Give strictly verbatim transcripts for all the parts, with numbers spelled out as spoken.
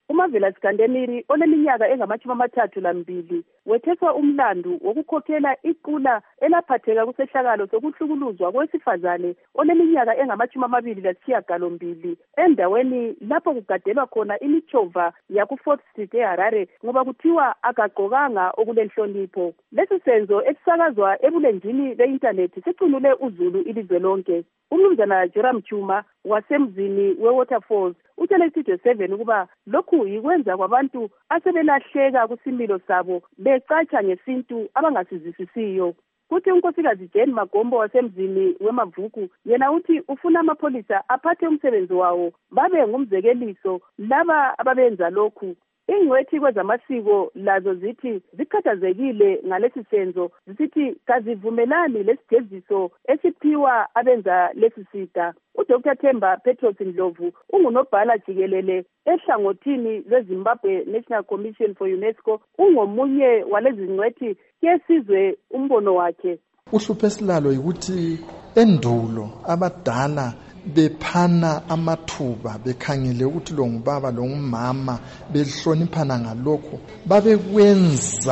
uMavela Skandemiri oneminyaka engamashumi amathathu lambili wetheswa umlandu wokukhokhela iqula elaphatheka kusehlakalo sokuhlukuluzwa kowesifazane oneminyaka engamashumi amabili lasishiyagalombili endaweni lapho kugadelwa khona imichova yaku-Fourth Street eHarare ngoba kuthiwa akagqokanga okulenhlonipho. Lesi senzo esisakazwa ebulenjini be-intanethi sicunule uzulu ilizwe lonke. Umnumzana Joram Chuma wasemzini we-Waterfalls utshele Studio seven ukuba lokhu yikwenza kwabantu asebelahleka kusimilo sabo becatsha ngesintu abangasizisisiyo. Kuthi unkosikazi Jane Magombo wasemzini weMavuku yena uthi ufuna amapholisa aphathe umsebenzi wawo babe ngumzekeliso laba ababenza lokhu. Ingcwethi kwezamasiko lazo zithi zikhathazekile ngalesi senzo zisithi kazivumelani lesijeziso esiphiwa abenza lesi sita. uDoctor Themba Petros Ndlovu ungunobhala jikelele ehlangothini lweZimbabwe National Commission for UNESCO ungomunye walezi ngcwethi kesizwe umbono wakhe. Uhlupho esilalo ukuthi endulo abadala bephana amathuba bekhangele ukuthi lo ngubaba lo ngumama behloniphana ngalokho babekwenza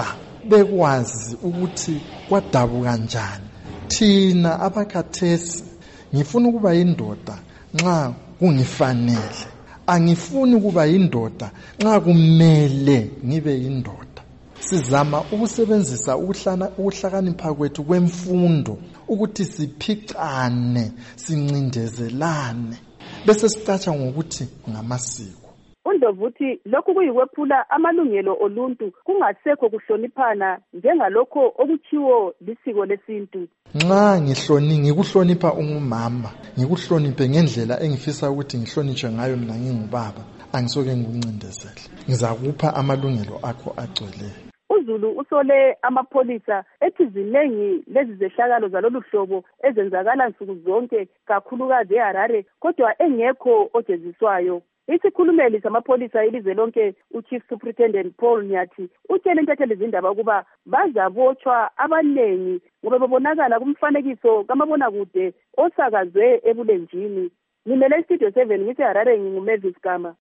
bekwazi ukuthi kwadabuka kanjani. Thina abakhathesi ngifuna ukuba indoda nxa kungifanele, angifuni ukuba indoda nxa kumele ngibe indoda. Sizama ukusebenzisa ukuhlakanipha kwethu kwemfundo ukuthi siphicane sincindezelane bese sicatsha ngokuthi ngamasiko. uNdlovu uthi lokhu kuyikwephula amalungelo oluntu kungasekho kuhloniphana njengalokho okuchiwo lisiko lesintu. Nxa ngihloni ngikuhlonipha ungumama ngikuhloniphe ngendlela engifisa ukuthi ngihlonitshwe ngayo mina ngingubaba angisoke ngikuncindezele ngizakupha amalungelo akho agcweleyo. uZulu usole amapholisa ethi zinengi lezi zehlakalo zalolu hlobo ezenzakala nsuku zonke kakhulukazi eHarare kodwa engekho ojeziswayo. Isikhulumeli samapholisa ilizwe lonke uChief Superintendent Paul Nyathi utshele intatheli zindaba ukuba bazabotshwa abanengi ngoba babonakala kumfanekiso kamabonakude osakazwe ebulenjini. Ngimele Studio seven ngiseHarare nginguMavis Gama.